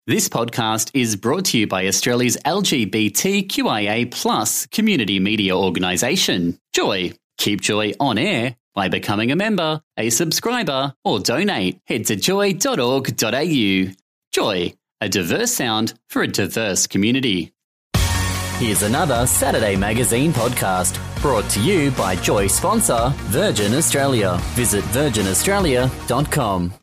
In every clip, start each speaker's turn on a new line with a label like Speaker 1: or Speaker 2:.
Speaker 1: This podcast is brought to you by Australia's LGBTQIA+ community media organisation, Joy. Keep Joy on air by becoming a member, a subscriber, or donate. Head to joy.org.au. Joy, a diverse sound for a diverse community. Here's another Saturday Magazine podcast brought to you by Joy sponsor Virgin Australia. Visit virginaustralia.com.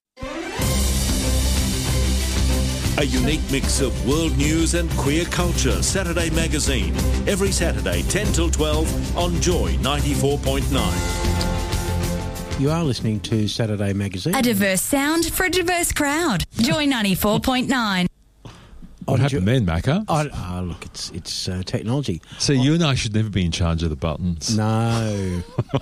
Speaker 2: A unique mix of world news and queer culture. Saturday Magazine. Every Saturday, 10 till 12 on Joy 94.9.
Speaker 3: You are listening to Saturday Magazine.
Speaker 4: A diverse sound for a diverse crowd. Joy 94.9.
Speaker 5: What happened then, Macca?
Speaker 3: Look, it's technology.
Speaker 5: So you and I should never be in charge of the buttons.
Speaker 3: No.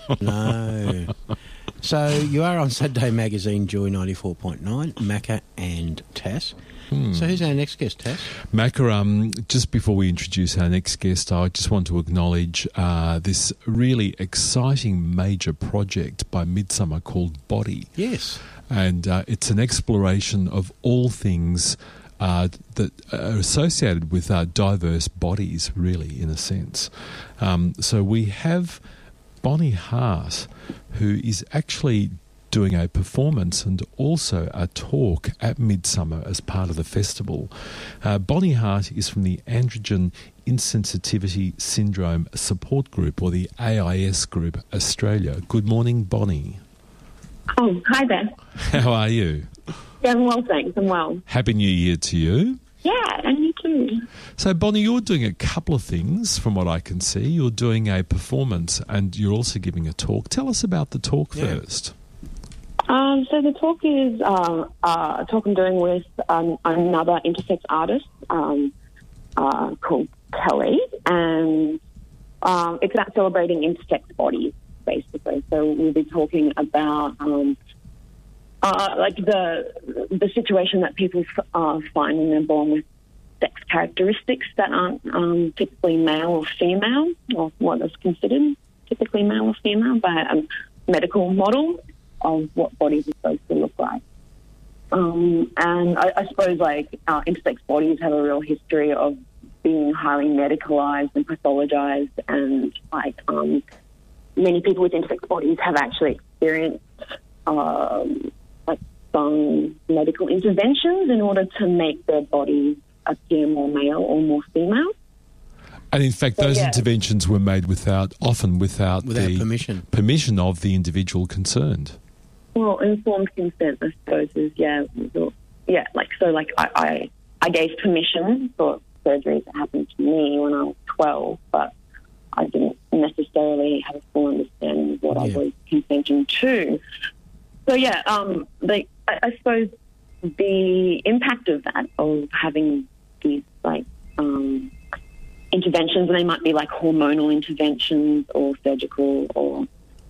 Speaker 3: So you are on Saturday Magazine, Joy 94.9, Macca and Tass. So who's our next guest, Tass?
Speaker 5: Macca, just before we introduce our next guest, I just want to acknowledge this really exciting major project by Midsummer called Body.
Speaker 3: Yes.
Speaker 5: And it's an exploration of all things that are associated with diverse bodies, really, in a sense. So we have Bonnie Hart, who is actually doing a performance and also a talk at Midsummer as part of the festival. Bonnie Hart is from the Androgen Insensitivity Syndrome Support Group, or the AIS Group Australia. Good morning, Bonnie.
Speaker 6: Oh, hi there.
Speaker 5: How are you?
Speaker 6: Yeah, I'm well, thanks. I'm well.
Speaker 5: Happy New Year to you.
Speaker 6: Yeah, and you too.
Speaker 5: So, Bonnie, you're doing a couple of things from what I can see. You're doing a performance and you're also giving a talk. Tell us about the talk first.
Speaker 6: So the talk is a talk I'm doing with another intersex artist called Kelly, and it's about celebrating intersex bodies, basically. So we'll be talking about like the situation that people find when they're born with sex characteristics that aren't typically male or female, or what is considered typically male or female by a medical model of what bodies are supposed to look like. And I suppose intersex bodies have a real history of being highly medicalised and pathologized, and many people with intersex bodies have actually experienced some medical interventions in order to make their bodies appear more male or more female.
Speaker 5: And in fact, those interventions were made often without the permission of the individual concerned.
Speaker 6: Well, informed consent, I suppose, is, I gave permission for surgeries that happened to me when I was 12, but I didn't necessarily have a full understanding of what I was consenting to. So, I suppose the impact of that, of having these, interventions, and they might be like hormonal interventions or surgical or,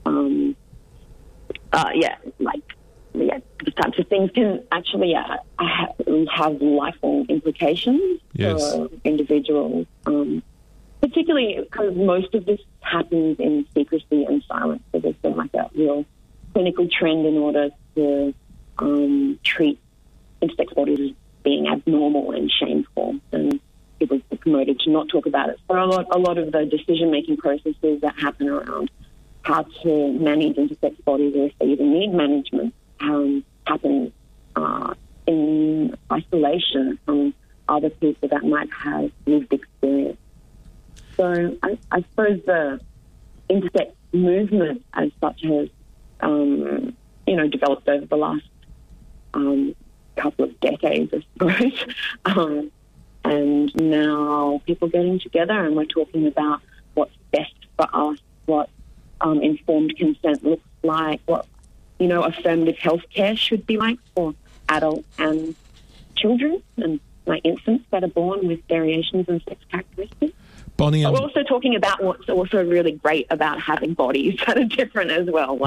Speaker 6: these types of things can actually have lifelong implications for individuals, particularly because most of this happens in secrecy and silence. So there's been a real clinical trend in order to treat intersex bodies as being abnormal and shameful, and people are promoted to not talk about it. So a lot of the decision-making processes that happen around how to manage intersex bodies, or if they even need management, happen in isolation from other people that might have lived experience. So I suppose the intersex movement as such has, developed over the last couple of decades, I suppose. And now people getting together and we're talking about what's best for us, what informed consent looks like, what, affirmative healthcare should be like for adults and children and infants that are born with variations in sex characteristics.
Speaker 5: Bonnie,
Speaker 6: we're also talking about what's also really great about having bodies that are different as well.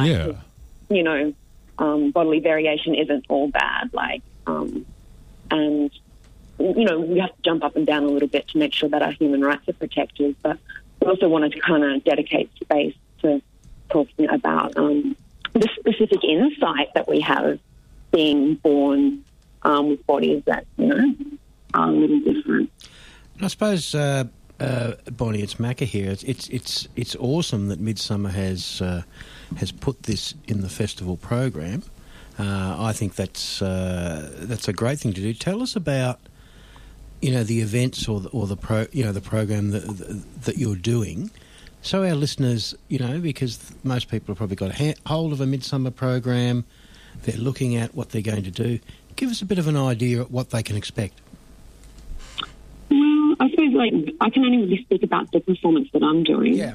Speaker 6: Bodily variation isn't all bad. And we have to jump up and down a little bit to make sure that our human rights are protected. But we also wanted to kind of dedicate space to talking about the specific insight that we have being born with bodies that, a little different.
Speaker 3: I suppose, Bonnie, it's Macca here. It's awesome that Midsummer has put this in the festival program. I think that's a great thing to do. Tell us about, the events or the program that you're doing, so our listeners, because most people have probably got a hold of a Midsummer program, they're looking at what they're going to do. Give us a bit of an idea of what they can expect.
Speaker 6: Well, I suppose I can only really speak about the performance that I'm doing.
Speaker 3: Yeah.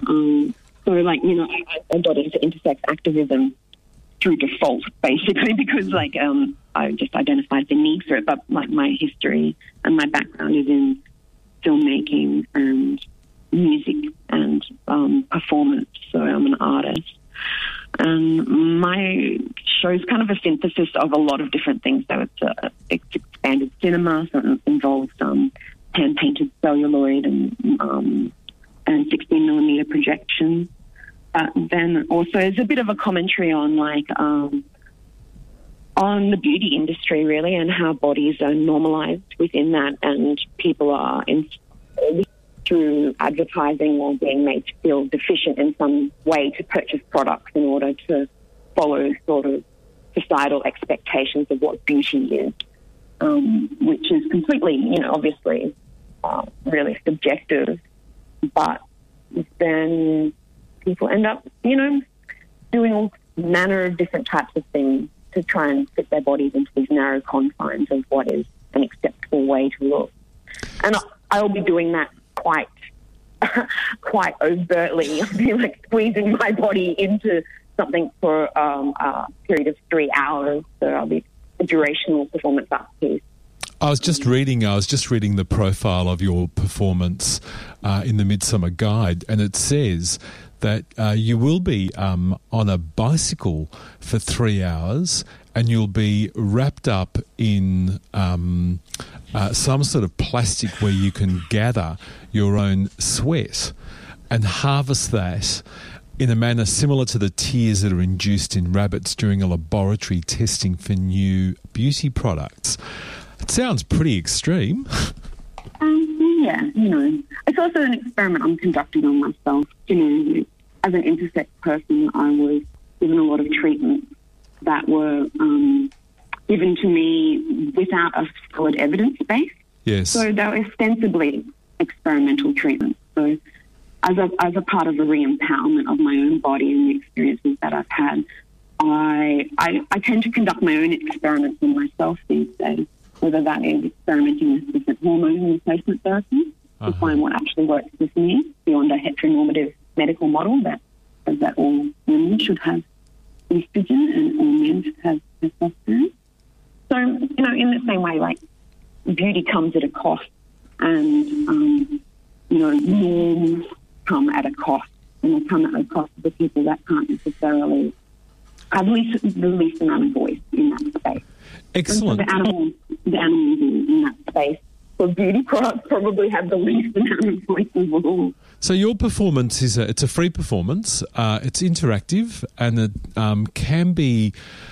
Speaker 6: I got into intersex activism through default, basically, because I just identified the need for it. But my history and my background is in filmmaking and music and performance, so I'm an artist. And my show is kind of a synthesis of a lot of different things. So it's expanded cinema, so it involves hand-painted celluloid and 16mm projection. Then also there's a bit of a commentary on on the beauty industry, really, and how bodies are normalised within that, and people are through advertising or being made to feel deficient in some way to purchase products in order to follow sort of societal expectations of what beauty is, which is completely, obviously really subjective. But then people end up, doing all manner of different types of things to try and fit their bodies into these narrow confines of what is an acceptable way to look. And I'll be doing that quite overtly. I'll be squeezing my body into something for a period of 3 hours. So I'll be a durational performance art piece.
Speaker 5: I was just reading the profile of your performance in the Midsummer Guide, and it says that you will be on a bicycle for 3 hours, and you'll be wrapped up in some sort of plastic where you can gather your own sweat and harvest that in a manner similar to the tears that are induced in rabbits during a laboratory testing for new beauty products. It sounds pretty extreme.
Speaker 6: Yeah, it's also an experiment I'm conducting on myself. As an intersex person, I was given a lot of treatments that were given to me without a solid evidence base.
Speaker 5: Yes.
Speaker 6: So they were ostensibly experimental treatments. So as a part of a re-empowerment of my own body and the experiences that I've had, I tend to conduct my own experiments on myself these days, whether that is experimenting with different hormone replacement therapies to find what actually works with me beyond a heteronormative medical model that says that all women should have estrogen and all men should have testosterone. So, in the same way, beauty comes at a cost, and, norms come at a cost, and they come at a cost of the people that can't necessarily have the least amount of voice in that space.
Speaker 5: Excellent.
Speaker 6: And so the animals in that space for beauty products probably have the least amount of voice of all.
Speaker 5: So your performance it's a free performance. It's interactive, and it can be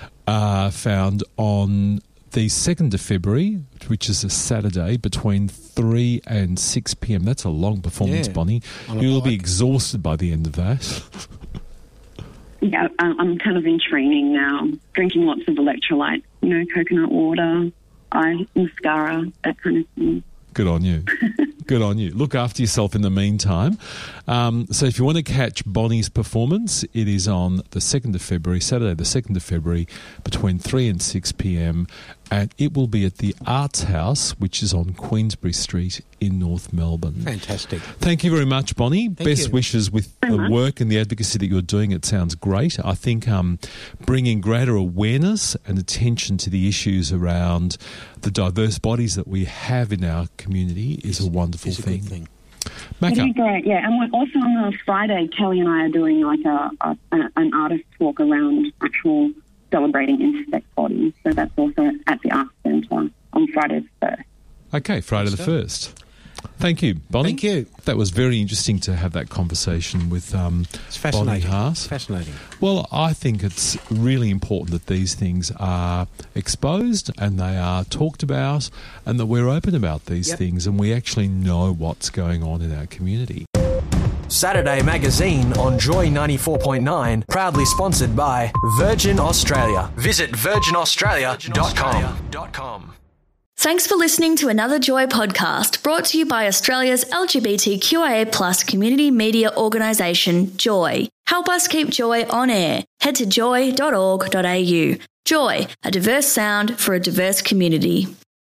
Speaker 5: found on the 2nd of February, which is a Saturday, between 3 and 6 p.m. That's a long performance, Bonnie. You'll be exhausted by the end of that.
Speaker 6: Yeah, I'm kind of in training now, drinking lots of electrolytes, coconut water, mascara, that kind of thing.
Speaker 5: Good on you. Good on you. Look after yourself in the meantime. So if you want to catch Bonnie's performance, it is on the 2nd of February, Saturday the 2nd of February, between 3 and 6 p.m, and it will be at the Arts House, which is on Queensbury Street in North Melbourne.
Speaker 3: Fantastic.
Speaker 5: Thank you very much, Bonnie. Best
Speaker 3: you.
Speaker 5: wishes with the work and the advocacy that you're doing. It sounds great. I think bringing greater awareness and attention to the issues around the diverse bodies that we have in our community is a wonderful thing.
Speaker 3: Good thing.
Speaker 6: It'd be great, yeah. And we're also on a Friday, Kelly and I are doing an artist walk around actual celebrating intersex bodies. So that's also at the Arts Centre on Friday the 1st.
Speaker 5: Okay, Friday the 1st. Thank you, Bonnie.
Speaker 3: Thank you.
Speaker 5: That was very interesting to have that conversation with
Speaker 3: It's fascinating.
Speaker 5: Bonnie Haas.
Speaker 3: Fascinating.
Speaker 5: Well, I think it's really important that these things are exposed and they are talked about and that we're open about these things and we actually know what's going on in our community.
Speaker 7: Saturday Magazine on Joy 94.9, proudly sponsored by Virgin Australia. Visit virginaustralia.com.
Speaker 8: Thanks for listening to another Joy podcast brought to you by Australia's LGBTQIA+ community media organisation, Joy. Help us keep Joy on air. Head to joy.org.au. Joy, a diverse sound for a diverse community.